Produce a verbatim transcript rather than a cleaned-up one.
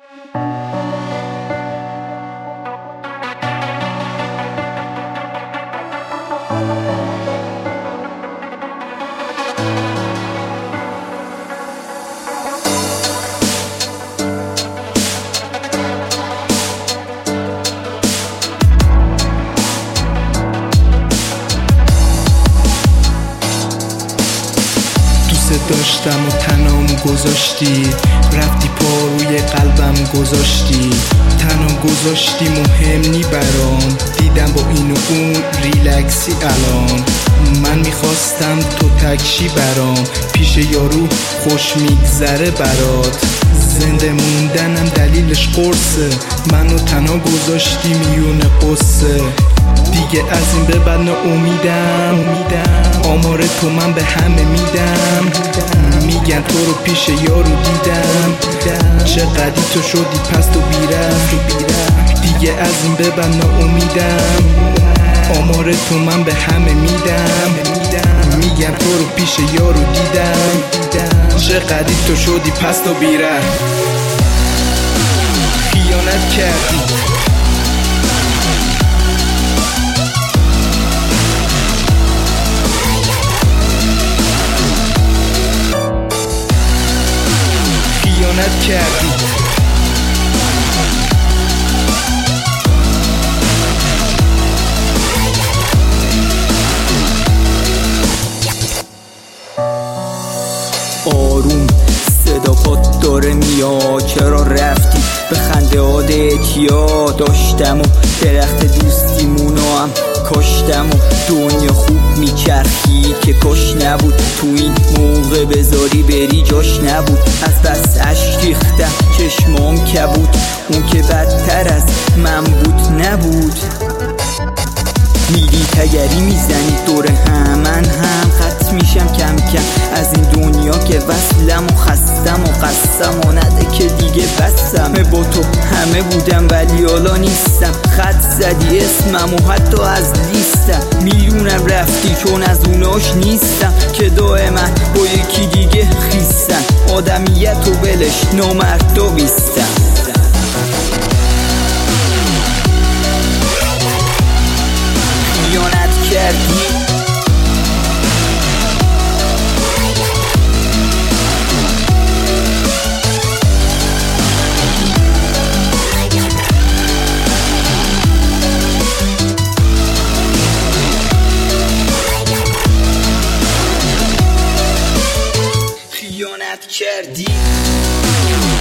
داشتم و تنام گذاشتی، رفتی پا روی قلبم گذاشتی، تنها گذاشتی مهم نی برام، دیدم با این و اون ریلکسی الان. من میخواستم تو تکشی برام، پیش یارو خوش میگذره برات، زنده موندنم دلیلش قرصه، منو تنها گذاشتی میون قصه، دیگه از این به بعد نه امیدم، آمار تو من به همه میدم، میگن تو رو پیش یارو دیدم، چقدر تو شدی پس تو بیرم، دیگه از این به بعد نه امیدم، آمار تو من به همه میدم، میگن تو رو پیش یارو دیدم، چقدر تو شدی پس تو بیرم، خیانت کردی خیانت کردی آروم صدا پات داره میاد، چرا رفتی به خنده عادتیا، داشتم و درخت دوستیمونو هم کاشتم و دنیا خوب میچرخید که کاش نبود، تو این موقع بذاری بری جاش نبود، از بس اشک ریختم چشمام کبود، اون که بدتر از من بود نبود، میری تگری میزنی دور هم، من هم خط میشم کم کم از این دنیا که وصلم و خستم و قسم و نده که دیگه بستم، با تو همه بودم ولی حالا نیستم، خط زدی اسمم و حتی از لیستم، میلیونم رفتی چون از اوناش نیستم که دائما با یکی دیگه خیستم، آدمیت و ولش نامرد و بیستم. خیانت کردی خیانت کردی